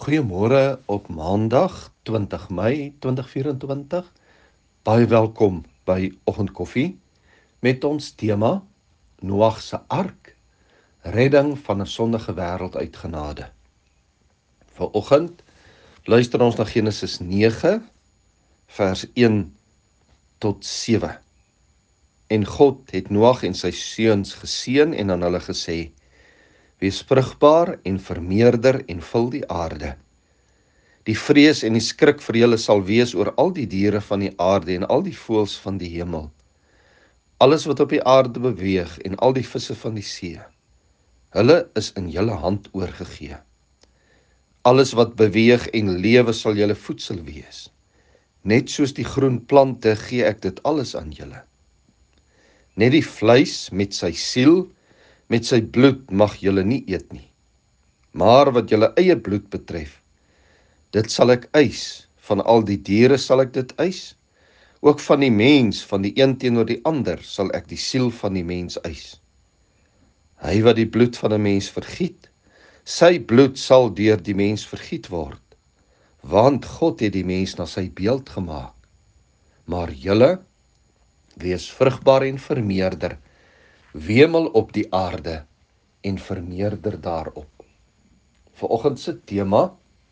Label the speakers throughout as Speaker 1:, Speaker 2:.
Speaker 1: Goeiemôre op Maandag 20 Mei 2024. Baie welkom by Oggendkoffie met ons tema Noag se ark, redding van 'n sondige wêreld uit genade. Vanoggend luister ons na Genesis 9 vers 1 tot 7. En God het Noag en sy seuns geseën en aan hulle gesê: Wees vrugbaar en vermeerder en vul die aarde. Die vrees en die skrik vir julle sal wees oor al die diere van die aarde en al die voëls van die hemel. Alles wat op die aarde beweeg en al die visse van die see. Hulle is in julle hand oorgegee. Alles wat beweeg en lewe sal julle voedsel wees. Net soos die groen plante gee ek dit alles aan julle. Net die vleis met sy siel, met sy bloed mag julle nie eet nie. Maar wat julle eie bloed betref, dit sal ek eis, van al die diere sal ek dit eis, ook van die mens, van die een teenoor die ander, sal ek die siel van die mens eis. Hy wat die bloed van 'n mens vergiet, sy bloed sal deur die mens vergiet word, want God het die mens na sy beeld gemaak. Maar julle, wees vrugbaar en vermeerder, wemel op die aarde en vermeerder daarop. Vanoggend se tema,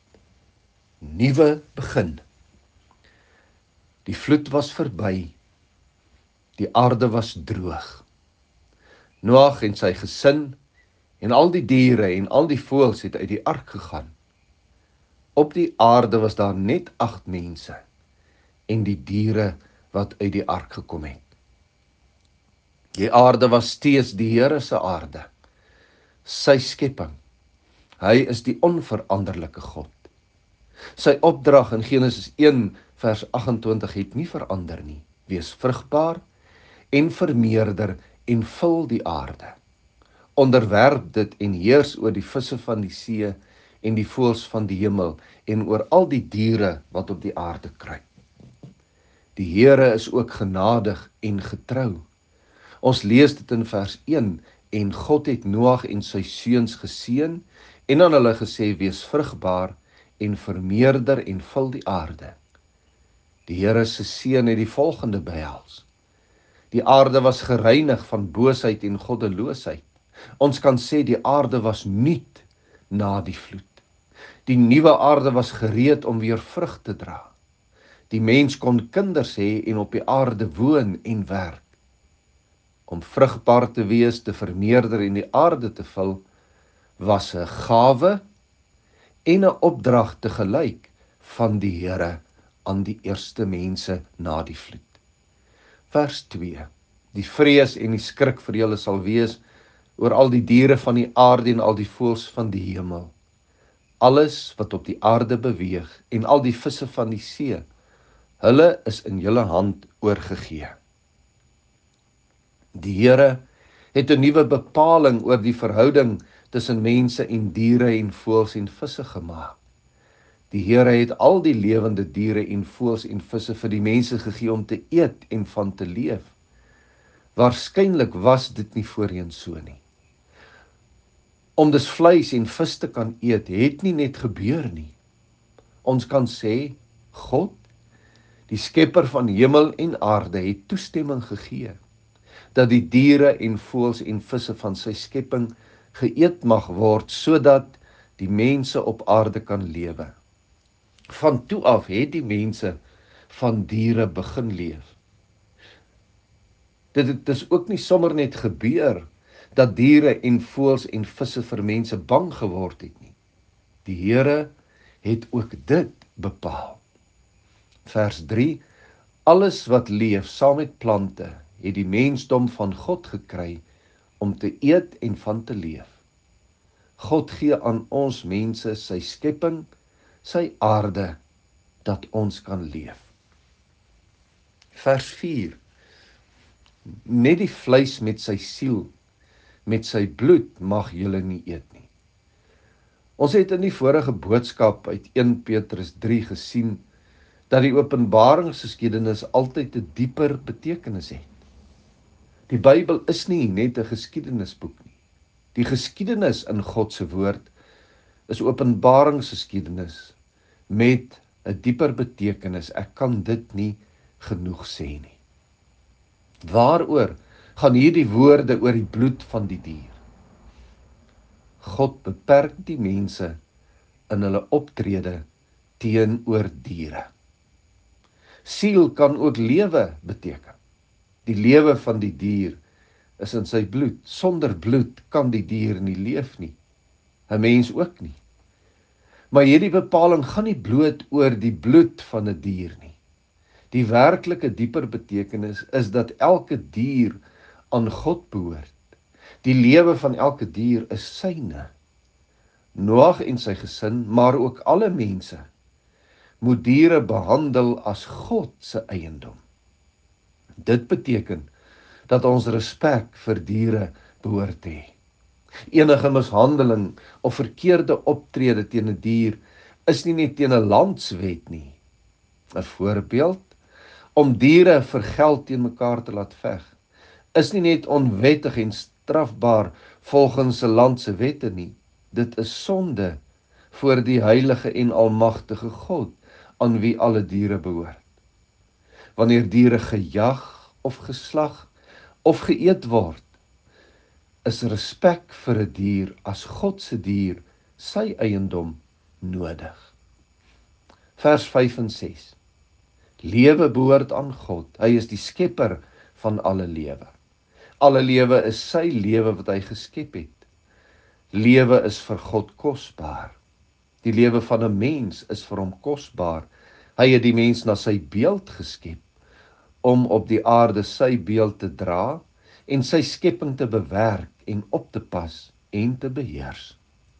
Speaker 1: nuwe begin. Die vloed was verby, die aarde was droog. Noag en sy gesin en al die diere en al die voëls het uit die ark gegaan. Op die aarde was daar net 8 mense en die diere wat uit die ark gekom het. Die aarde was steeds die Here se aarde, sy skepping. Hy is die onveranderlike God. Sy opdrag in Genesis 1 vers 28 het nie verander nie. Wees vrugbaar en vermeerder en vul die aarde. Onderwerp dit en heers oor die visse van die see en die voëls van die hemel en oor al die diere wat op die aarde kruip. Die Here is ook genadig en getrou. Ons lees dit in vers 1, en God het Noag en sy seuns geseën en aan hulle gesê: Wees vrugbaar en vermeerder en vul die aarde. Die Here se seën het die volgende behels. Die aarde was gereinig van boosheid en goddeloosheid. Ons kan sê die aarde was nuut na die vloed. Die nuwe aarde was gereed om weer vrug te dra. Die mens kon kinders hê en op die aarde woon en werk. Om vrugbaar te wees, te vermeerder en die aarde te vul, was 'n gawe en 'n opdrag te gelyk van die Here aan die eerste mense na die vloed. Vers 2. Die vrees en die skrik vir julle sal wees oor al die diere van die aarde en al die voëls van die hemel. Alles wat op die aarde beweeg en al die visse van die see, hulle is in julle hand oorgegee. Die Here het 'n nuwe bepaling oor die verhouding tussen mense en diere en voëls en visse gemaak. Die Here het al die lewende diere en voëls en visse vir die mense gegee om te eet en van te leef. Waarskynlik was dit nie voorheen so nie. Om dus vleis en vis te kan eet, het nie net gebeur nie. Ons kan sê, God, die skepper van hemel en aarde, het toestemming gegee dat die diere en voëls en visse van sy skepping geëet mag word, sodat die mense op aarde kan lewe. Van toe af het die mense van diere begin leef. Dit is ook nie sommer net gebeur dat diere en voëls en visse vir mense bang geword het nie. Die Here het ook dit bepaal. Vers 3. Alles wat leef saam met plante, het die mensdom van God gekry om te eet en van te leef. God gee aan ons mense sy skepping, sy aarde, dat ons kan leef. Vers 4. Net die vleis met sy siel, met sy bloed mag julle nie eet nie. Ons het in die vorige boodskap uit 1 Petrus 3 gesien, dat die openbaringsgeskiedenis altyd 'n dieper betekenis het. Die Bybel is nie net 'n geskiedenisboek nie. Die geskiedenis in God se woord is openbaringsgeskiedenis met 'n dieper betekenis. Ek kan dit nie genoeg sê nie. Waaroor gaan hierdie woorde oor die bloed van die dier? God beperk die mense in hulle optrede teenoor diere. Siel kan ook lewe beteken. Die lewe van die dier is in sy bloed. Sonder bloed kan die dier nie leef nie. 'n Mens ook nie. Maar hierdie bepaling gaan nie bloot oor die bloed van 'n dier nie. Die werklike dieper betekenis is dat elke dier aan God behoort. Die lewe van elke dier is syne. Noag en sy gesin, maar ook alle mense, moet diere behandel as God se eiendom. Dit beteken dat ons respek vir diere behoort te hê. Enige mishandeling of verkeerde optrede teen 'n dier is nie net teen 'n landswet nie. 'n Voorbeeld, om diere vir geld teen mekaar te laat veg, is nie net onwettig en strafbaar volgens 'n land se wette nie. Dit is sonde voor die heilige en almagtige God, aan wie alle diere behoort. Wanneer diere gejag of geslag of geëet word, is respek vir 'n dier as God se dier, sy eiendom, nodig. Vers 5 en 6. Lewe behoort aan God. Hy is die skepper van alle lewe. Alle lewe is sy lewe wat hy geskep het. Lewe is vir God kosbaar. Die lewe van 'n mens is vir hom kosbaar. Hy het die mens na sy beeld geskep, om op die aarde sy beeld te dra en sy skepping te bewerk en op te pas en te beheers.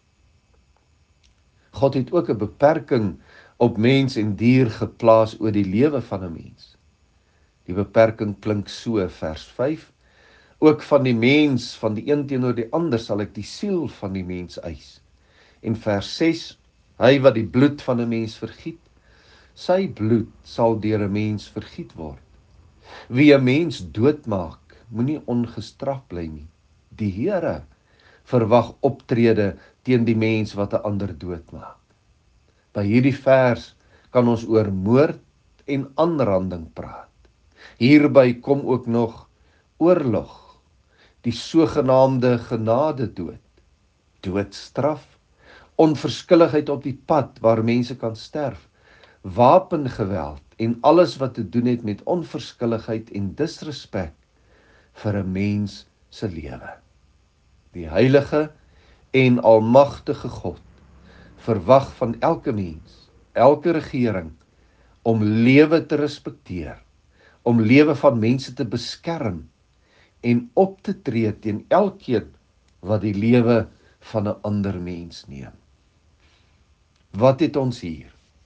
Speaker 1: God het ook 'n beperking op mens en dier geplaas oor die lewe van 'n mens. Die beperking klink so, vers 5, ook van die mens, van die een teenoor die ander, sal ek die siel van die mens eis. En vers 6, hy wat die bloed van 'n mens vergiet, sy bloed sal deur 'n mens vergiet word. Wie 'n mens doodmaak, moenie ongestraf bly nie. Die Here verwag optrede teen die mens wat 'n ander doodmaak. By hierdie vers kan ons oor moord en aanranding praat. Hierby kom ook nog oorlog, die sogenaamde genadedood, doodstraf, onverskilligheid op die pad waar mense kan sterf, wapengeweld en alles wat te doen het met onverskilligheid en disrespek vir 'n mens se lewe. Die heilige en almagtige God verwag van elke mens, elke regering, om lewe te respekteer, om lewe van mense te beskerm en op te tree teen elkeen wat die lewe van 'n ander mens neem. Wat het ons hier?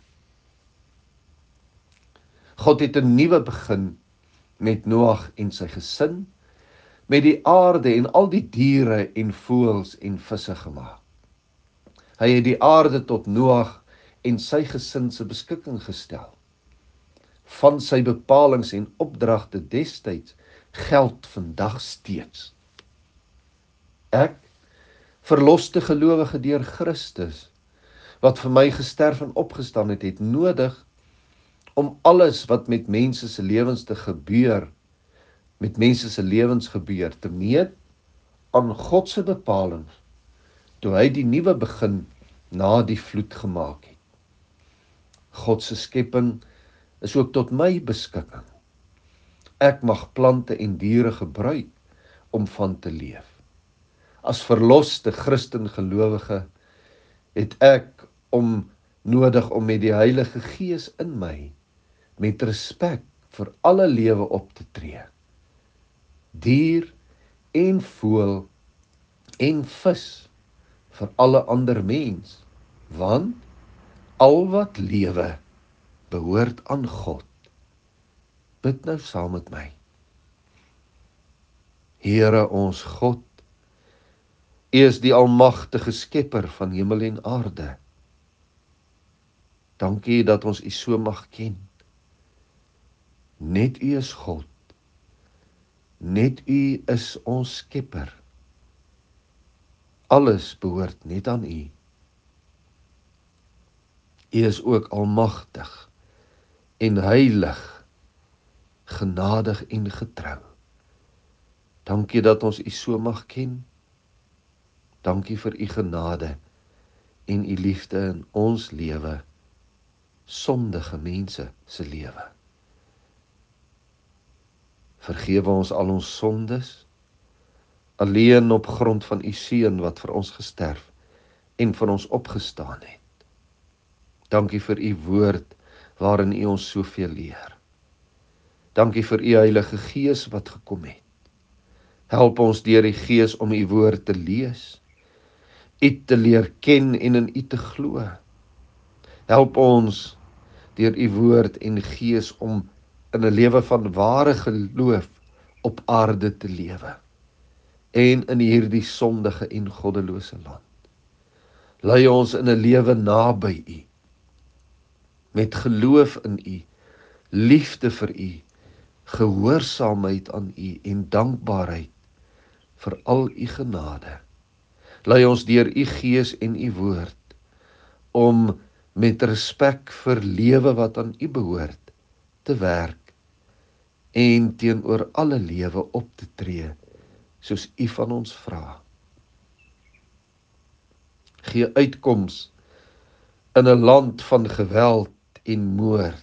Speaker 1: God het 'n nuwe begin met Noag en sy gesin, met die aarde en al die diere en voëls en visse gemaak. Hy het die aarde tot Noag en sy gesin se beskikking gestel. Van sy bepalings en opdragte destyds geld vandag steeds. Ek, verloste gelowige deur Christus, wat vir my gesterf en opgestaan het, het nodig om alles wat met mense se lewens te gebeur, met mense se lewens gebeur, te meet aan God se bepalings, toe hy die nuwe begin na die vloed gemaak het. God se skepping is ook tot my beskikking. Ek mag plante en diere gebruik om van te leef. As verloste Christen gelowige het ek nodig om met die Heilige Gees in my met respek vir alle lewe op te tree. Dier en voël en vis vir alle ander mens, want al wat lewe behoort aan God. Bid nou saam met my. Here ons God, U is die almagtige skepper van hemel en aarde. Dankie dat ons U so mag ken. Net U is God. Net U is ons skepper. Alles behoort net aan U. U is ook almagtig en heilig, genadig en getrou. Dankie dat ons U so mag ken. Dankie vir U genade en U liefde in ons lewe, sondige mense se lewe. Vergewe ons al ons sondes, alleen op grond van U seun wat vir ons gesterf en vir ons opgestaan het. Dankie vir U woord waarin U ons soveel leer. Dankie vir U Heilige Gees wat gekom het. Help ons deur die Gees om U woord te lees, U te leer ken en in U te glo. Help ons deur U woord en Gees om in 'n lewe van ware geloof op aarde te lewe en in hierdie sondige en goddelose land. Lei ons in 'n lewe naby U, met geloof in U, liefde vir U, gehoorsaamheid aan U en dankbaarheid vir al U genade. Lei ons deur U Gees en U woord om met respek vir lewe wat aan U behoort te werk en teenoor alle lewe op te tree soos U van ons vra. Gee uitkoms in 'n land van geweld en moord.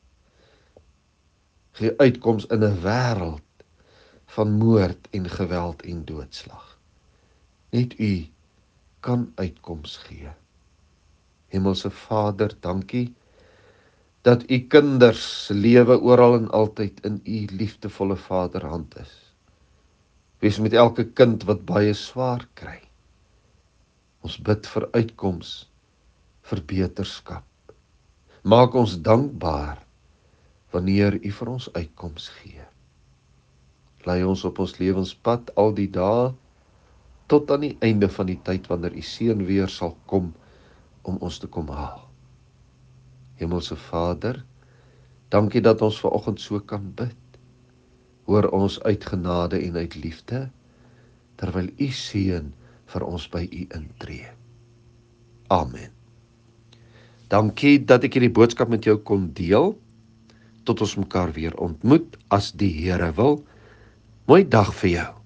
Speaker 1: Gee uitkoms in 'n wêreld van moord en geweld en doodslag. Net U kan uitkoms gee. Hemelse Vader, dankie dat U kinders se lewe oral en altyd in U liefdevolle Vaderhand is. Wees met elke kind wat baie swaar kry. Ons bid vir uitkoms, vir beterskap. Maak ons dankbaar wanneer U vir ons uitkoms gee. Lei ons op ons lewenspad al die dae tot aan die einde van die tyd wanneer U seun weer sal kom om ons te kom haal. Hemelse Vader, dankie dat ons vanoggend so kan bid. Hoor ons uit genade en uit liefde, terwyl U seun vir ons by U intree. Amen. Dankie dat ek hierdie boodskap met jou kon deel. Tot ons mekaar weer ontmoet, as die Here wil. Mooi dag vir jou.